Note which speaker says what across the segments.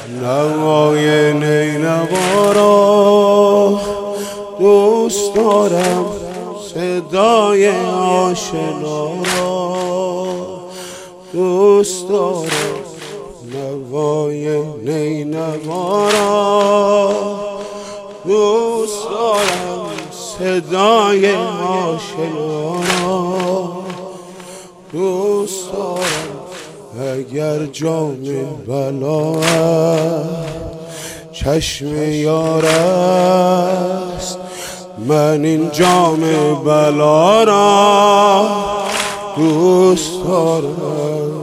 Speaker 1: نوای نینوا را دوست دارم، صدای آشنا را دوست دارم، نوای نینوا را دوست دارم، صدای آشنا را دوست دارم. اگر جام بلا چشم یار است، من این جام بلا را دوست دارم.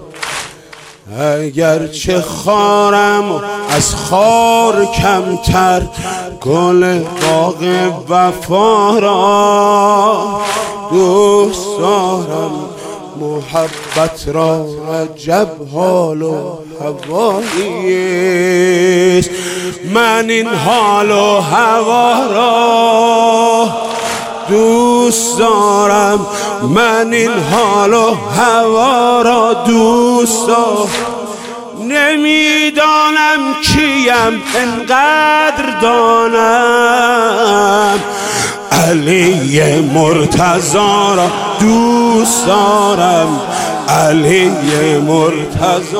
Speaker 1: اگر چه خارم از خار کمتر، گل باغ وفا را دوست دارم. محبت را عجب حال و هواییست، من این حال و هوا را دوست دارم، من این حال و هوا را دوست دارم. نمیدانم کیم انقدر دانم، علی مرتضی را دوست دارم، علی مرتضی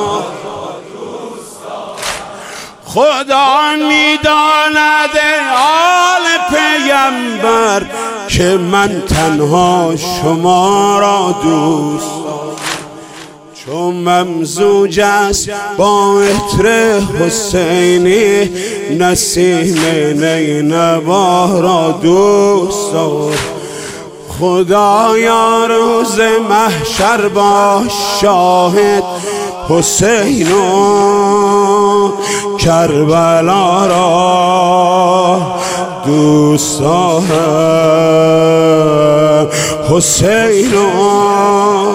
Speaker 1: خدا میداند آل پیمبر که من تنها شما را دوست دارم. چون ممزوج است با عطر حسینی، نسیم نینوا را دوست دارم. خدایا روز محشر باش شاهد، حسین و کربلا را دوست دارم، حسین و